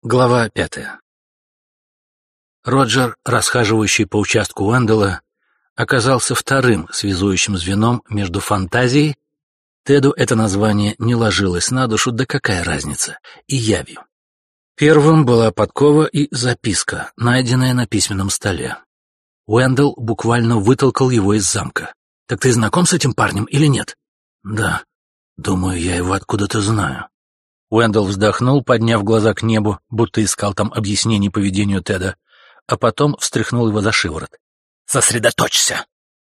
Глава 5. Роджер, расхаживающий по участку Уэнделла, оказался вторым связующим звеном между фантазией, Теду это название не ложилось на душу, да какая разница, и явью. Первым была подкова и записка, найденная на письменном столе. Уэнделл буквально вытолкал его из замка. «Так ты знаком с этим парнем или нет?» «Да. Думаю, я его откуда-то знаю». Уэнделл вздохнул, подняв глаза к небу, будто искал там объяснений поведению Теда, а потом встряхнул его за шиворот. «Сосредоточься!»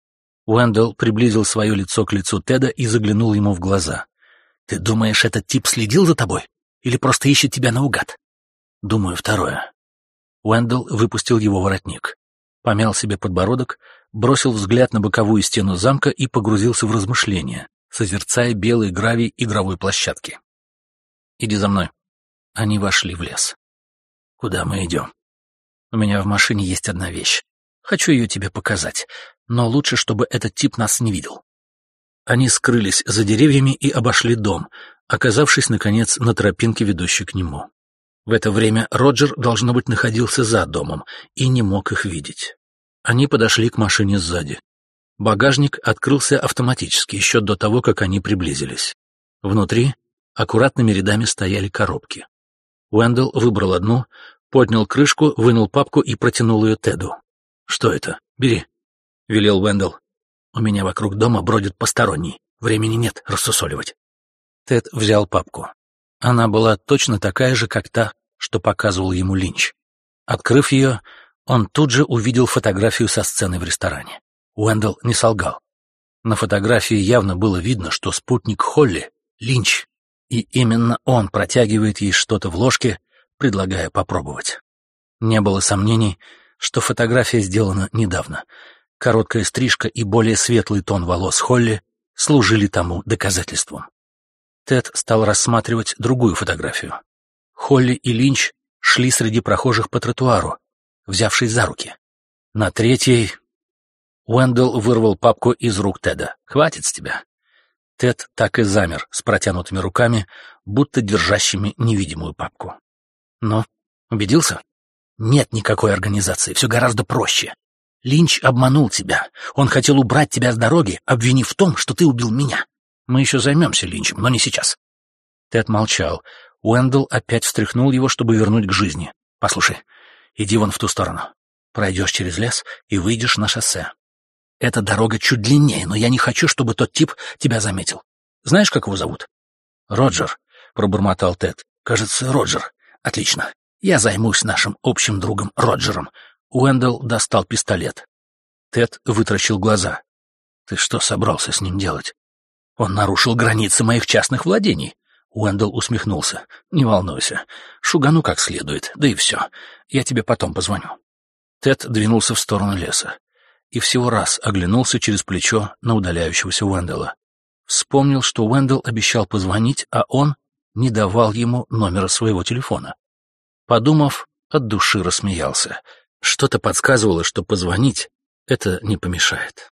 Уэнделл приблизил свое лицо к лицу Теда и заглянул ему в глаза. «Ты думаешь, этот тип следил за тобой? Или просто ищет тебя наугад?» «Думаю, второе». Уэнделл выпустил его воротник, помял себе подбородок, бросил взгляд на боковую стену замка и погрузился в размышления, созерцая белый гравий игровой площадки. «Иди за мной». Они вошли в лес. «Куда мы идем?» «У меня в машине есть одна вещь. Хочу ее тебе показать, но лучше, чтобы этот тип нас не видел». Они скрылись за деревьями и обошли дом, оказавшись, наконец, на тропинке, ведущей к нему. В это время Роджер, должно быть, находился за домом и не мог их видеть. Они подошли к машине сзади. Багажник открылся автоматически еще до того, как они приблизились. Внутри аккуратными рядами стояли коробки. Уэнделл выбрал одну, поднял крышку, вынул папку и протянул ее Теду. «Что это? Бери», — велел Уэнделл. «У меня вокруг дома бродит посторонний. Времени нет рассусоливать». Тед взял папку. Она была точно такая же, как та, что показывал ему Линч. Открыв ее, он тут же увидел фотографию со сцены в ресторане. Уэнделл не солгал. На фотографии явно было видно, что спутник Холли — Линч, и именно он протягивает ей что-то в ложке, предлагая попробовать. Не было сомнений, что фотография сделана недавно. Короткая стрижка и более светлый тон волос Холли служили тому доказательством. Тед стал рассматривать другую фотографию. Холли и Линч шли среди прохожих по тротуару, взявшись за руки. На третьей... Уэнделл вырвал папку из рук Теда. «Хватит с тебя». Тед так и замер с протянутыми руками, будто держащими невидимую папку. «Ну, убедился? Нет никакой организации, все гораздо проще. Линч обманул тебя. Он хотел убрать тебя с дороги, обвинив в том, что ты убил меня. Мы еще займемся Линчем, но не сейчас». Тед молчал. Уэнделл опять встряхнул его, чтобы вернуть к жизни. «Послушай, иди вон в ту сторону. Пройдешь через лес и выйдешь на шоссе. Эта дорога чуть длиннее, но я не хочу, чтобы тот тип тебя заметил. Знаешь, как его зовут?» «Роджер», — пробормотал Тед. «Кажется, Роджер. Отлично. Я займусь нашим общим другом Роджером». Уэнделл достал пистолет. Тед вытращил глаза. «Ты что собрался с ним делать?» «Он нарушил границы моих частных владений». Уэнделл усмехнулся. «Не волнуйся. Шугану как следует, да и все. Я тебе потом позвоню». Тед двинулся в сторону леса и всего раз оглянулся через плечо на удаляющегося Уэнделла. Вспомнил, что Уэнделл обещал позвонить, а он не давал ему номера своего телефона. Подумав, от души рассмеялся. Что-то подсказывало, что позвонить — это не помешает.